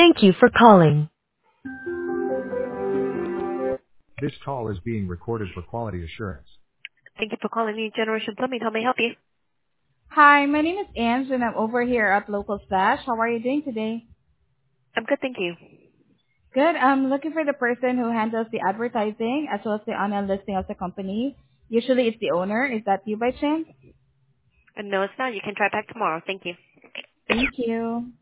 Thank you for calling. This call is being recorded for quality assurance. Thank you for calling New Generation Plumbing. How may I help you? Hi, my name is Ange and I'm over here at Local Splash. How are you doing today? I'm good, thank you. Good. I'm looking for the person who handles the advertising as well as the online listing of the company. Usually it's the owner. Is that you by chance? No, it's not. You can try back tomorrow. Thank you. Thank you.